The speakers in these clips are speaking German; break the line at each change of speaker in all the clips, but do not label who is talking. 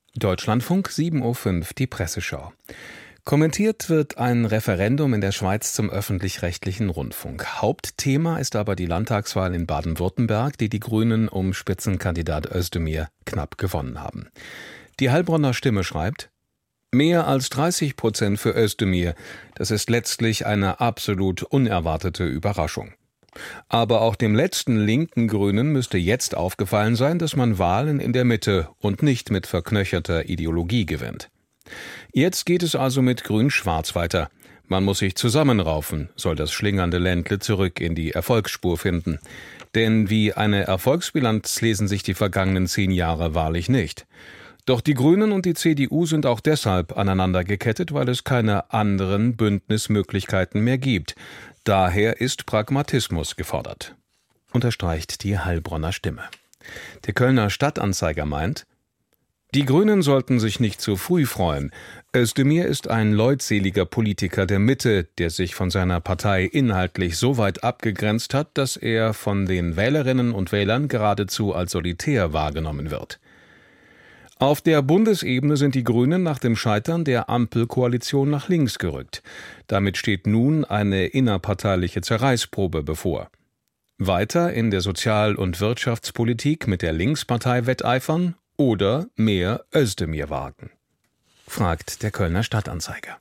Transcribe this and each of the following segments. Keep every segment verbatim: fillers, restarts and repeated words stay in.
Deutschlandfunk, sieben Uhr fünf, die Presseschau. Kommentiert wird ein Referendum in der Schweiz zum öffentlich-rechtlichen Rundfunk. Hauptthema ist aber die Landtagswahl in Baden-Württemberg, die die Grünen um Spitzenkandidat Özdemir knapp gewonnen haben. Die Heilbronner Stimme schreibt: Mehr als dreißig Prozent für Özdemir, das ist letztlich eine absolut unerwartete Überraschung. Aber auch dem letzten linken Grünen müsste jetzt aufgefallen sein, dass man Wahlen in der Mitte und nicht mit verknöcherter Ideologie gewinnt. Jetzt geht es also mit Grün-Schwarz weiter. Man muss sich zusammenraufen, soll das schlingernde Ländle zurück in die Erfolgsspur finden. Denn wie eine Erfolgsbilanz lesen sich die vergangenen zehn Jahre wahrlich nicht. Doch die Grünen und die C D U sind auch deshalb aneinander gekettet, weil es keine anderen Bündnismöglichkeiten mehr gibt. Daher ist Pragmatismus gefordert, unterstreicht die Heilbronner Stimme. Der Kölner Stadtanzeiger meint: Die Grünen sollten sich nicht zu früh freuen. Özdemir ist ein leutseliger Politiker der Mitte, der sich von seiner Partei inhaltlich so weit abgegrenzt hat, dass er von den Wählerinnen und Wählern geradezu als solitär wahrgenommen wird. Auf der Bundesebene sind die Grünen nach dem Scheitern der Ampelkoalition nach links gerückt. Damit steht nun eine innerparteiliche Zerreißprobe bevor. Weiter in der Sozial- und Wirtschaftspolitik mit der Linkspartei wetteifern oder mehr Özdemir wagen? Fragt der Kölner Stadtanzeiger.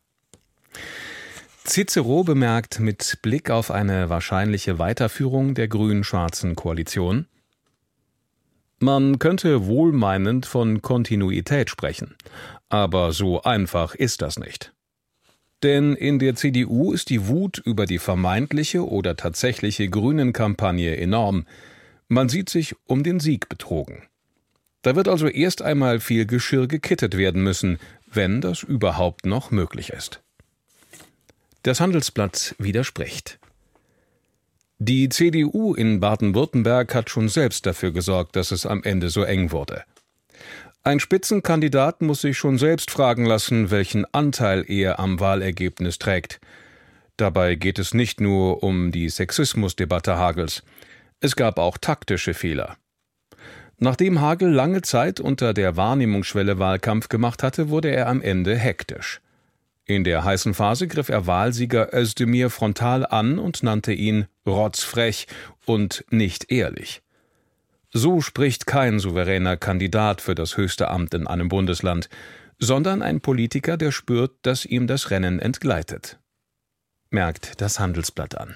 Cicero bemerkt mit Blick auf eine wahrscheinliche Weiterführung der grün-schwarzen Koalition: Man könnte wohlmeinend von Kontinuität sprechen, aber so einfach ist das nicht. Denn in der C D U ist die Wut über die vermeintliche oder tatsächliche Grünen-Kampagne enorm. Man sieht sich um den Sieg betrogen. Da wird also erst einmal viel Geschirr gekittet werden müssen, wenn das überhaupt noch möglich ist. Das Handelsblatt widerspricht. Die C D U in Baden-Württemberg hat schon selbst dafür gesorgt, dass es am Ende so eng wurde. Ein Spitzenkandidat muss sich schon selbst fragen lassen, welchen Anteil er am Wahlergebnis trägt. Dabei geht es nicht nur um die Sexismusdebatte Hagels. Es gab auch taktische Fehler. Nachdem Hagel lange Zeit unter der Wahrnehmungsschwelle Wahlkampf gemacht hatte, wurde er am Ende hektisch. In der heißen Phase griff er Wahlsieger Özdemir frontal an und nannte ihn rotzfrech und nicht ehrlich. So spricht kein souveräner Kandidat für das höchste Amt in einem Bundesland, sondern ein Politiker, der spürt, dass ihm das Rennen entgleitet. Merkt das Handelsblatt an.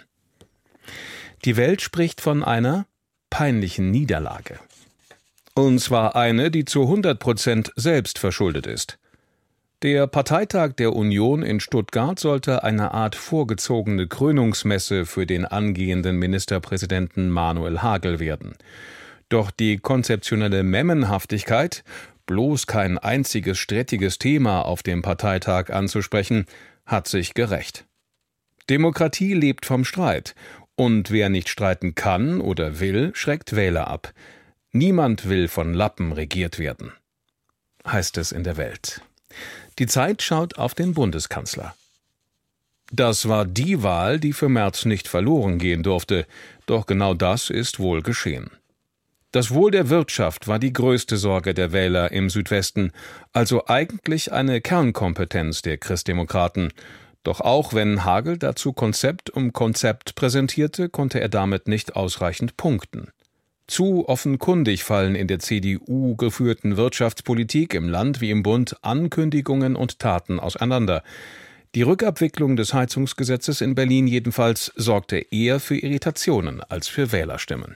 Die Welt spricht von einer peinlichen Niederlage. Und zwar eine, die zu hundert Prozent selbst verschuldet ist. Der Parteitag der Union in Stuttgart sollte eine Art vorgezogene Krönungsmesse für den angehenden Ministerpräsidenten Manuel Hagel werden. Doch die konzeptionelle Memmenhaftigkeit, bloß kein einziges strittiges Thema auf dem Parteitag anzusprechen, hat sich gerächt. Demokratie lebt vom Streit, und wer nicht streiten kann oder will, schreckt Wähler ab. Niemand will von Lappen regiert werden, heißt es in der Welt. Die Zeit schaut auf den Bundeskanzler. Das war die Wahl, die für Merz nicht verloren gehen durfte, doch genau das ist wohl geschehen. Das Wohl der Wirtschaft war die größte Sorge der Wähler im Südwesten, also eigentlich eine Kernkompetenz der Christdemokraten. Doch auch wenn Hagel dazu Konzept um Konzept präsentierte, konnte er damit nicht ausreichend punkten. Zu offenkundig fallen in der C D U geführten Wirtschaftspolitik im Land wie im Bund Ankündigungen und Taten auseinander. Die Rückabwicklung des Heizungsgesetzes in Berlin jedenfalls sorgte eher für Irritationen als für Wählerstimmen.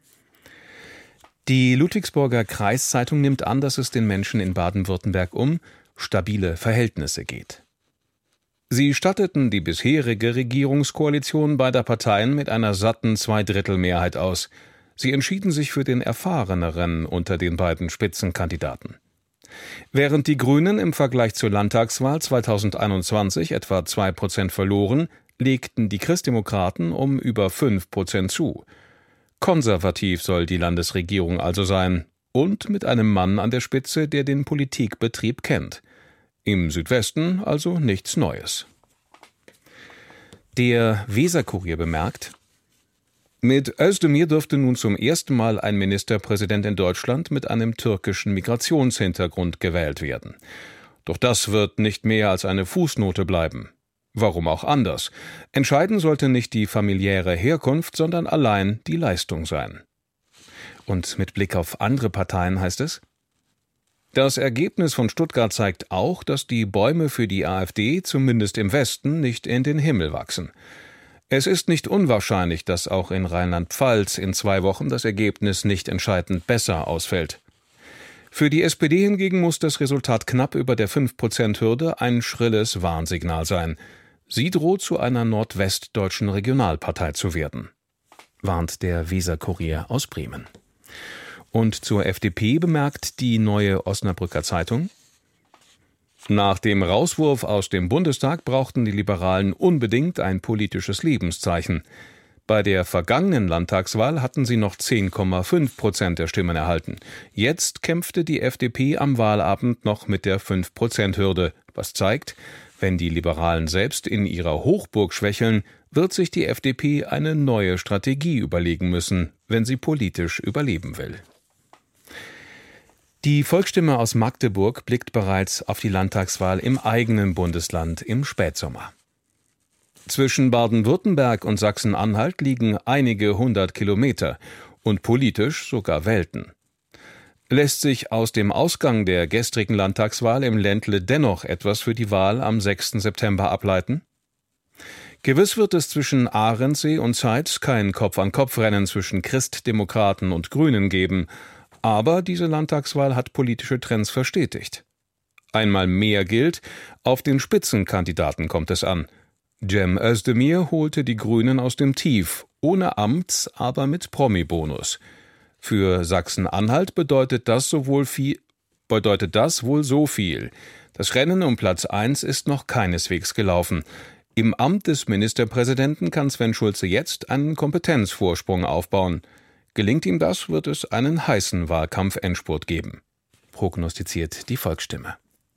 Die Ludwigsburger Kreiszeitung nimmt an, dass es den Menschen in Baden-Württemberg um stabile Verhältnisse geht. Sie statteten die bisherige Regierungskoalition beider Parteien mit einer satten Zweidrittelmehrheit aus. Sie entschieden sich für den erfahreneren unter den beiden Spitzenkandidaten. Während die Grünen im Vergleich zur Landtagswahl zweitausendeinundzwanzig etwa zwei Prozent verloren, legten die Christdemokraten um über fünf Prozent zu. Konservativ soll die Landesregierung also sein und mit einem Mann an der Spitze, der den Politikbetrieb kennt. Im Südwesten also nichts Neues. Der Weserkurier bemerkt: Mit Özdemir dürfte nun zum ersten Mal ein Ministerpräsident in Deutschland mit einem türkischen Migrationshintergrund gewählt werden. Doch das wird nicht mehr als eine Fußnote bleiben. Warum auch anders? Entscheidend sollte nicht die familiäre Herkunft, sondern allein die Leistung sein. Und mit Blick auf andere Parteien heißt es: Das Ergebnis von Stuttgart zeigt auch, dass die Bäume für die AfD zumindest im Westen nicht in den Himmel wachsen. Es ist nicht unwahrscheinlich, dass auch in Rheinland-Pfalz in zwei Wochen das Ergebnis nicht entscheidend besser ausfällt. Für die S P D hingegen muss das Resultat knapp über der fünf Prozent Hürde ein schrilles Warnsignal sein. Sie droht zu einer nordwestdeutschen Regionalpartei zu werden, warnt der Weser-Kurier aus Bremen. Und zur F D P bemerkt die Neue Osnabrücker Zeitung: Nach dem Rauswurf aus dem Bundestag brauchten die Liberalen unbedingt ein politisches Lebenszeichen. Bei der vergangenen Landtagswahl hatten sie noch zehn Komma fünf Prozent der Stimmen erhalten. Jetzt kämpfte die F D P am Wahlabend noch mit der fünf Prozent Hürde, was zeigt, wenn die Liberalen selbst in ihrer Hochburg schwächeln, wird sich die F D P eine neue Strategie überlegen müssen, wenn sie politisch überleben will. Die Volksstimme aus Magdeburg blickt bereits auf die Landtagswahl im eigenen Bundesland im Spätsommer. Zwischen Baden-Württemberg und Sachsen-Anhalt liegen einige hundert Kilometer und politisch sogar Welten. Lässt sich aus dem Ausgang der gestrigen Landtagswahl im Ländle dennoch etwas für die Wahl am sechsten September ableiten? Gewiss wird es zwischen Ahrensee und Zeitz kein Kopf-an-Kopf-Rennen zwischen Christdemokraten und Grünen geben, aber diese Landtagswahl hat politische Trends verstetigt. Einmal mehr gilt, auf den Spitzenkandidaten kommt es an. Cem Özdemir holte die Grünen aus dem Tief, ohne Amts-, aber mit Promi-Bonus. Für Sachsen-Anhalt bedeutet das sowohl viel, bedeutet das wohl so viel. Das Rennen um Platz eins ist noch keineswegs gelaufen. Im Amt des Ministerpräsidenten kann Sven Schulze jetzt einen Kompetenzvorsprung aufbauen. Gelingt ihm das, wird es einen heißen Wahlkampf-Endspurt geben, prognostiziert die Volksstimme.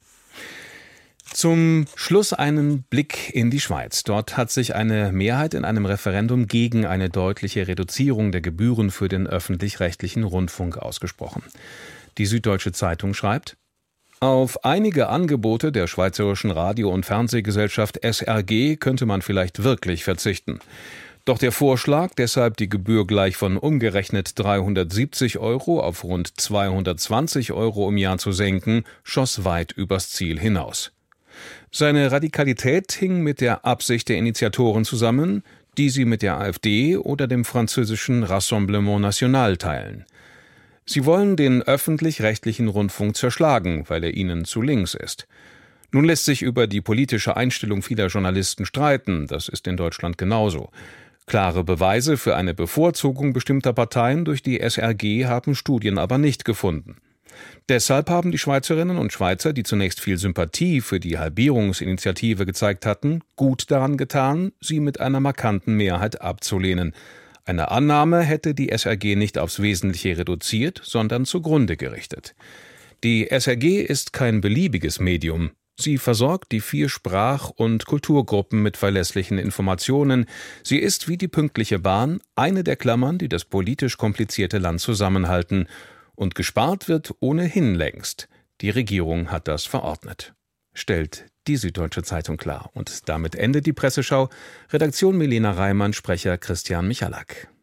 Zum Schluss einen Blick in die Schweiz. Dort hat sich eine Mehrheit in einem Referendum gegen eine deutliche Reduzierung der Gebühren für den öffentlich-rechtlichen Rundfunk ausgesprochen. Die Süddeutsche Zeitung schreibt: Auf einige Angebote der Schweizerischen Radio- und Fernsehgesellschaft S R G könnte man vielleicht wirklich verzichten. Doch der Vorschlag, deshalb die Gebühr gleich von umgerechnet dreihundertsiebzig Euro auf rund zweihundertzwanzig Euro im Jahr zu senken, schoss weit übers Ziel hinaus. Seine Radikalität hing mit der Absicht der Initiatoren zusammen, die sie mit der AfD oder dem französischen Rassemblement National teilen. Sie wollen den öffentlich-rechtlichen Rundfunk zerschlagen, weil er ihnen zu links ist. Nun lässt sich über die politische Einstellung vieler Journalisten streiten, das ist in Deutschland genauso. Klare Beweise für eine Bevorzugung bestimmter Parteien durch die S R G haben Studien aber nicht gefunden. Deshalb haben die Schweizerinnen und Schweizer, die zunächst viel Sympathie für die Halbierungsinitiative gezeigt hatten, gut daran getan, sie mit einer markanten Mehrheit abzulehnen. Eine Annahme hätte die S R G nicht aufs Wesentliche reduziert, sondern zugrunde gerichtet. Die S R G ist kein beliebiges Medium. Sie versorgt die vier Sprach- und Kulturgruppen mit verlässlichen Informationen. Sie ist wie die pünktliche Bahn eine der Klammern, die das politisch komplizierte Land zusammenhalten. Und gespart wird ohnehin längst. Die Regierung hat das verordnet, stellt die Süddeutsche Zeitung klar. Und damit endet die Presseschau. Redaktion Milena Reimann, Sprecher Christian Michalak.